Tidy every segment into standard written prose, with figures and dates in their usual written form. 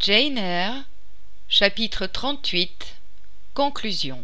Jane Eyre, chapitre 38. Conclusion.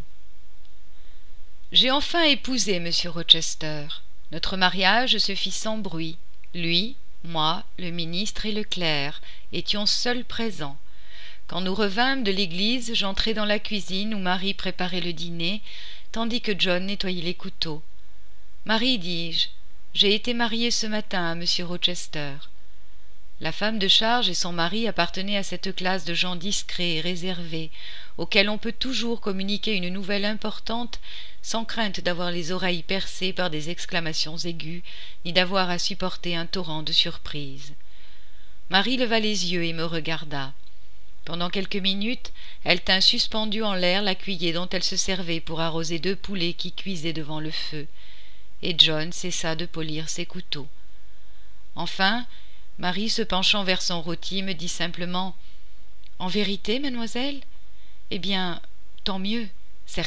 J'ai enfin épousé M. Rochester. Notre mariage se fit sans bruit. Lui, moi, le ministre et le clerc étions seuls présents. Quand nous revînmes de l'église, j'entrai dans la cuisine où Marie préparait le dîner, tandis que John nettoyait les couteaux. « Marie, dis-je, j'ai été mariée ce matin à M. Rochester. » La femme de charge et son mari appartenaient à cette classe de gens discrets et réservés, auxquels on peut toujours communiquer une nouvelle importante sans crainte d'avoir les oreilles percées par des exclamations aiguës, ni d'avoir à supporter un torrent de surprise. Marie leva les yeux et me regarda. Pendant quelques minutes, elle tint suspendue en l'air la cuiller dont elle se servait pour arroser 2 poulets qui cuisaient devant le feu, et John cessa de polir ses couteaux. Enfin, Marie, se penchant vers son rôti, me dit simplement « En vérité, mademoiselle ? Eh bien, tant mieux, certainement. »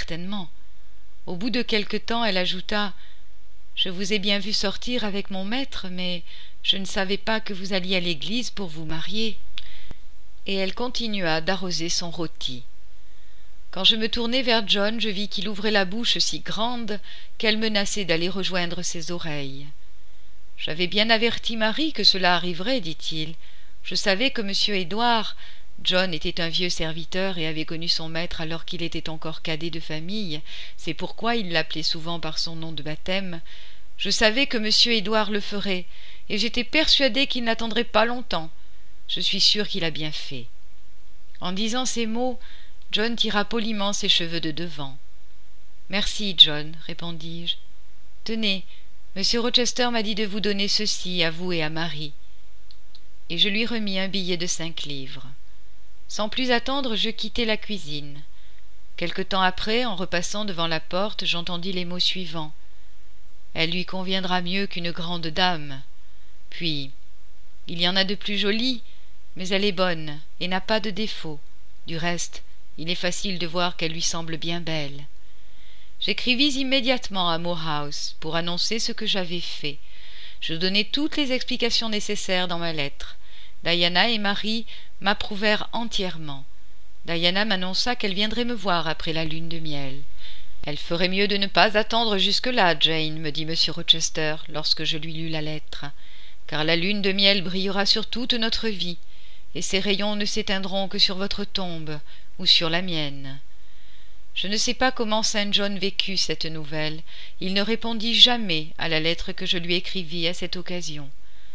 Au bout de quelque temps, elle ajouta « Je vous ai bien vu sortir avec mon maître, mais je ne savais pas que vous alliez à l'église pour vous marier. » Et elle continua d'arroser son rôti. Quand je me tournai vers John, je vis qu'il ouvrait la bouche si grande qu'elle menaçait d'aller rejoindre ses oreilles. « J'avais bien averti Marie que cela arriverait, dit-il. Je savais que M. Édouard... » John était un vieux serviteur et avait connu son maître alors qu'il était encore cadet de famille, c'est pourquoi il l'appelait souvent par son nom de baptême. « Je savais que M. Édouard le ferait, et j'étais persuadé qu'il n'attendrait pas longtemps. Je suis sûr qu'il a bien fait. » En disant ces mots, John tira poliment ses cheveux de devant. « Merci, John, répondis-je. Tenez, M. Rochester m'a dit de vous donner ceci, à vous et à Marie. » Et je lui remis un billet de 5 livres. Sans plus attendre, je quittai la cuisine. Quelque temps après, en repassant devant la porte, j'entendis les mots suivants. « Elle lui conviendra mieux qu'une grande dame. » Puis, « Il y en a de plus jolies, mais elle est bonne et n'a pas de défaut. Du reste, il est facile de voir qu'elle lui semble bien belle. » J'écrivis immédiatement à Moor House pour annoncer ce que j'avais fait. Je donnai toutes les explications nécessaires dans ma lettre. Diana et Marie m'approuvèrent entièrement. Diana m'annonça qu'elle viendrait me voir après la lune de miel. « Elle ferait mieux de ne pas attendre jusque-là, Jane, me dit M. Rochester, lorsque je lui lus la lettre, car la lune de miel brillera sur toute notre vie, et ses rayons ne s'éteindront que sur votre tombe ou sur la mienne. » Je ne sais pas comment Saint John vécut cette nouvelle. Il ne répondit jamais à la lettre que je lui écrivis à cette occasion.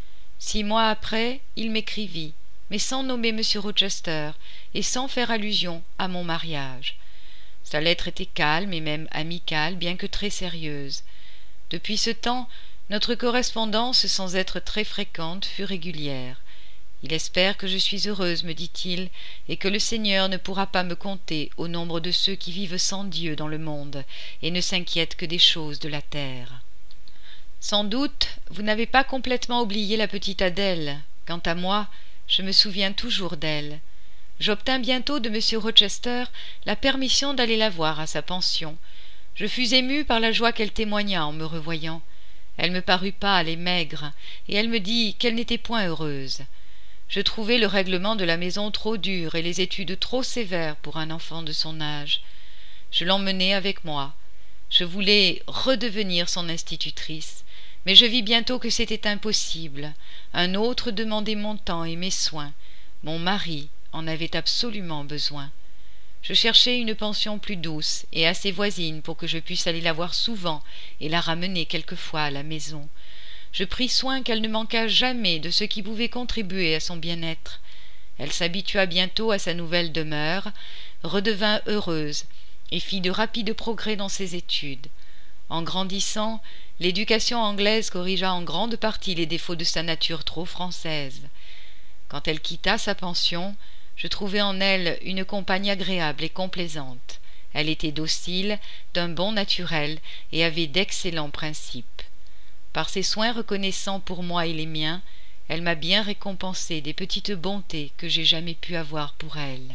6 mois après, il m'écrivit, mais sans nommer M. Rochester et sans faire allusion à mon mariage. Sa lettre était calme et même amicale, bien que très sérieuse. Depuis ce temps, notre correspondance, sans être très fréquente, fut régulière. Il espère que je suis heureuse, me dit-il, et que le Seigneur ne pourra pas me compter au nombre de ceux qui vivent sans Dieu dans le monde et ne s'inquiètent que des choses de la terre. Sans doute, vous n'avez pas complètement oublié la petite Adèle. Quant à moi, je me souviens toujours d'elle. J'obtins bientôt de M. Rochester la permission d'aller la voir à sa pension. Je fus émue par la joie qu'elle témoigna en me revoyant. Elle me parut pâle et maigre, et elle me dit qu'elle n'était point heureuse. Je trouvai le règlement de la maison trop dur et les études trop sévères pour un enfant de son âge. Je l'emmenai avec moi. Je voulais redevenir son institutrice, mais je vis bientôt que c'était impossible. Un autre demandait mon temps et mes soins. Mon mari en avait absolument besoin. Je cherchai une pension plus douce et assez voisine pour que je puisse aller la voir souvent et la ramener quelquefois à la maison. Je pris soin qu'elle ne manquât jamais de ce qui pouvait contribuer à son bien-être. Elle s'habitua bientôt à sa nouvelle demeure, redevint heureuse et fit de rapides progrès dans ses études. En grandissant, l'éducation anglaise corrigea en grande partie les défauts de sa nature trop française. Quand elle quitta sa pension, je trouvai en elle une compagne agréable et complaisante. Elle était docile, d'un bon naturel et avait d'excellents principes. Par ses soins reconnaissants pour moi et les miens, elle m'a bien récompensé des petites bontés que j'ai jamais pu avoir pour elle.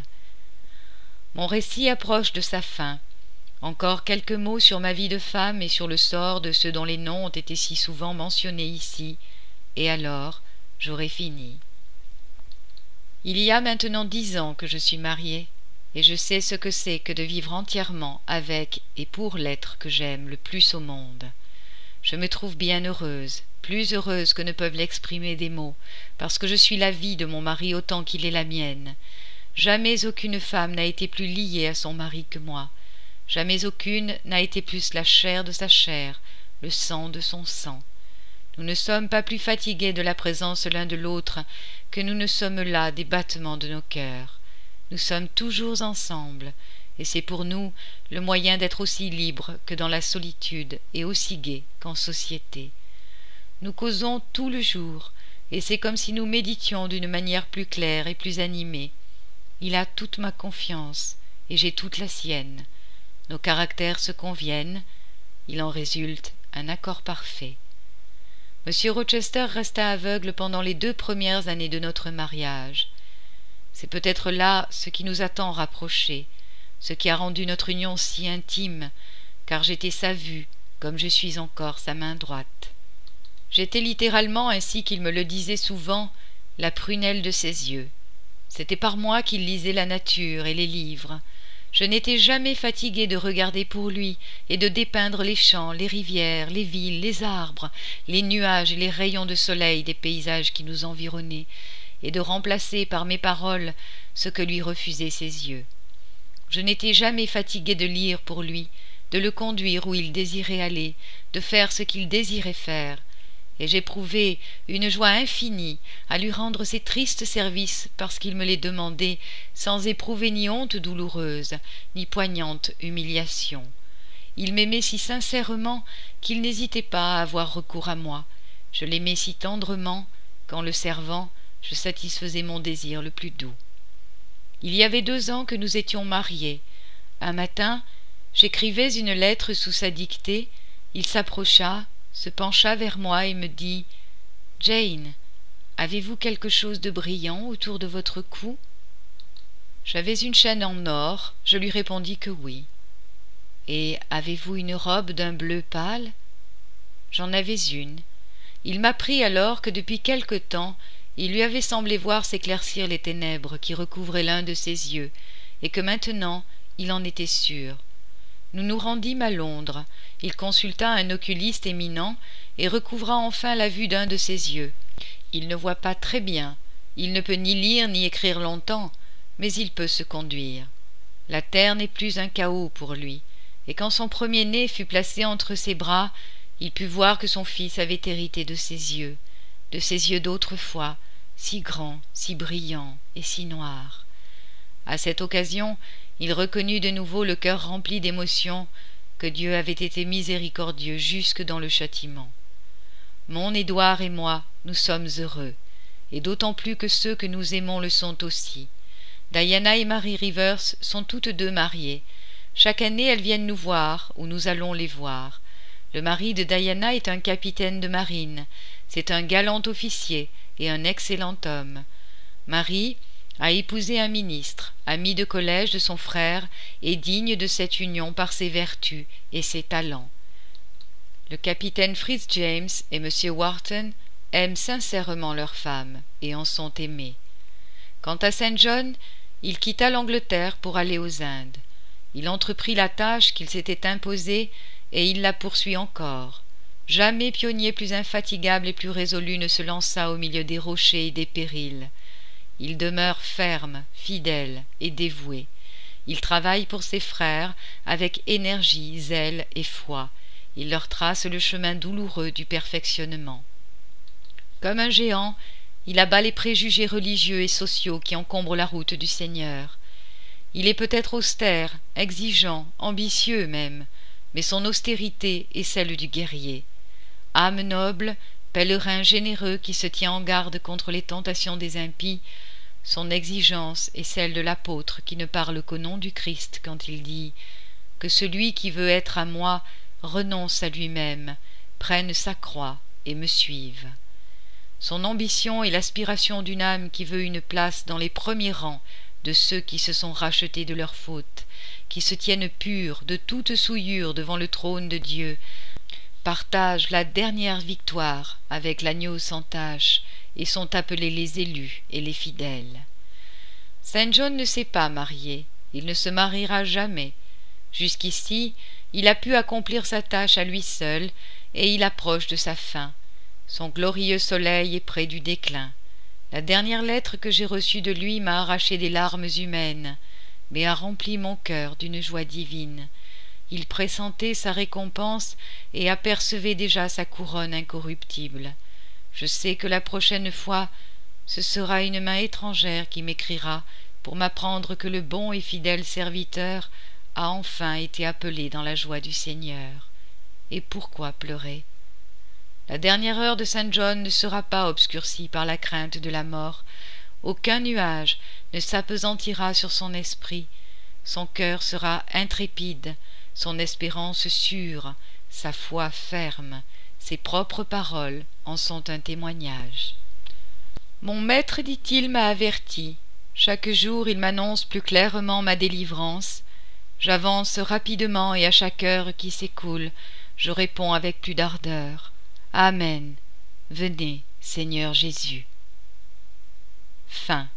Mon récit approche de sa fin. Encore quelques mots sur ma vie de femme et sur le sort de ceux dont les noms ont été si souvent mentionnés ici, et alors j'aurai fini. Il y a maintenant 10 ans que je suis mariée, et je sais ce que c'est que de vivre entièrement avec et pour l'être que j'aime le plus au monde. Je me trouve bien heureuse, plus heureuse que ne peuvent l'exprimer des mots, parce que je suis la vie de mon mari autant qu'il est la mienne. Jamais aucune femme n'a été plus liée à son mari que moi. Jamais aucune n'a été plus la chair de sa chair, le sang de son sang. Nous ne sommes pas plus fatigués de la présence l'un de l'autre que nous ne sommes las des battements de nos cœurs. Nous sommes toujours ensemble, et c'est pour nous le moyen d'être aussi libres que dans la solitude et aussi gais qu'en société. Nous causons tout le jour, et c'est comme si nous méditions d'une manière plus claire et plus animée. Il a toute ma confiance, et j'ai toute la sienne. Nos caractères se conviennent, il en résulte un accord parfait. M. Rochester resta aveugle pendant les 2 premières années de notre mariage. C'est peut-être là ce qui nous a tant rapprochés, ce qui a rendu notre union si intime, car j'étais sa vue, comme je suis encore sa main droite. J'étais littéralement, ainsi qu'il me le disait souvent, la prunelle de ses yeux. C'était par moi qu'il lisait la nature et les livres. Je n'étais jamais fatiguée de regarder pour lui et de dépeindre les champs, les rivières, les villes, les arbres, les nuages et les rayons de soleil des paysages qui nous environnaient, et de remplacer par mes paroles ce que lui refusaient ses yeux. Je n'étais jamais fatiguée de lire pour lui, de le conduire où il désirait aller, de faire ce qu'il désirait faire, et j'éprouvais une joie infinie à lui rendre ces tristes services parce qu'il me les demandait sans éprouver ni honte douloureuse, ni poignante humiliation. Il m'aimait si sincèrement qu'il n'hésitait pas à avoir recours à moi. Je l'aimais si tendrement qu'en le servant, je satisfaisais mon désir le plus doux. Il y avait 2 ans que nous étions mariés. Un matin, j'écrivais une lettre sous sa dictée. Il s'approcha, se pencha vers moi et me dit « Jane, avez-vous quelque chose de brillant autour de votre cou ?» J'avais une chaîne en or, je lui répondis que oui. « Et avez-vous une robe d'un bleu pâle ?» J'en avais une. Il m'apprit alors que depuis quelque temps, il lui avait semblé voir s'éclaircir les ténèbres qui recouvraient l'un de ses yeux, et que maintenant il en était sûr. Nous nous rendîmes à Londres. Il consulta un oculiste éminent et recouvra enfin la vue d'un de ses yeux. Il ne voit pas très bien, il ne peut ni lire ni écrire longtemps, mais il peut se conduire. La terre n'est plus un chaos pour lui, et quand son premier-né fut placé entre ses bras, il put voir que son fils avait hérité de ses yeux d'autrefois, si grands, si brillants et si noirs. À cette occasion, il reconnut de nouveau le cœur rempli d'émotion que Dieu avait été miséricordieux jusque dans le châtiment. Mon Édouard et moi, nous sommes heureux, et d'autant plus que ceux que nous aimons le sont aussi. Diana et Marie Rivers sont toutes 2 mariées. Chaque année, elles viennent nous voir, ou nous allons les voir. Le mari de Diana est un capitaine de marine. C'est un galant officier et un excellent homme. Marie a épousé un ministre, ami de collège de son frère et digne de cette union par ses vertus et ses talents. Le capitaine Fitz James et M. Wharton aiment sincèrement leur femme et en sont aimés. Quant à Saint John, il quitta l'Angleterre pour aller aux Indes. Il entreprit la tâche qu'il s'était imposée et il la poursuit encore. Jamais pionnier plus infatigable et plus résolu ne se lança au milieu des rochers et des périls. Il demeure ferme, fidèle et dévoué. Il travaille pour ses frères avec énergie, zèle et foi. Il leur trace le chemin douloureux du perfectionnement. Comme un géant, il abat les préjugés religieux et sociaux qui encombrent la route du Seigneur. Il est peut-être austère, exigeant, ambitieux même, mais son austérité est celle du guerrier. Âme noble, pèlerin généreux qui se tient en garde contre les tentations des impies, son exigence est celle de l'apôtre qui ne parle qu'au nom du Christ quand il dit « Que celui qui veut être à moi renonce à lui-même, prenne sa croix et me suive. » Son ambition est l'aspiration d'une âme qui veut une place dans les premiers rangs de ceux qui se sont rachetés de leurs fautes, qui se tiennent purs de toute souillure devant le trône de Dieu, partagent la dernière victoire avec l'agneau sans tache et sont appelés les élus et les fidèles. Saint John ne s'est pas marié, il ne se mariera jamais. Jusqu'ici, il a pu accomplir sa tâche à lui seul, et il approche de sa fin. Son glorieux soleil est près du déclin. La dernière lettre que j'ai reçue de lui m'a arraché des larmes humaines, mais a rempli mon cœur d'une joie divine. Il pressentait sa récompense et apercevait déjà sa couronne incorruptible. Je sais que la prochaine fois, ce sera une main étrangère qui m'écrira pour m'apprendre que le bon et fidèle serviteur a enfin été appelé dans la joie du Seigneur. Et pourquoi pleurer? La dernière heure de Saint John ne sera pas obscurcie par la crainte de la mort. Aucun nuage ne s'apesantira sur son esprit. Son cœur sera intrépide, son espérance sûre, sa foi ferme. Ses propres paroles en sont un témoignage. Mon maître, dit-il, m'a averti. Chaque jour il m'annonce plus clairement ma délivrance. J'avance rapidement et à chaque heure qui s'écoule, je réponds avec plus d'ardeur. Amen. Venez, Seigneur Jésus. Fin.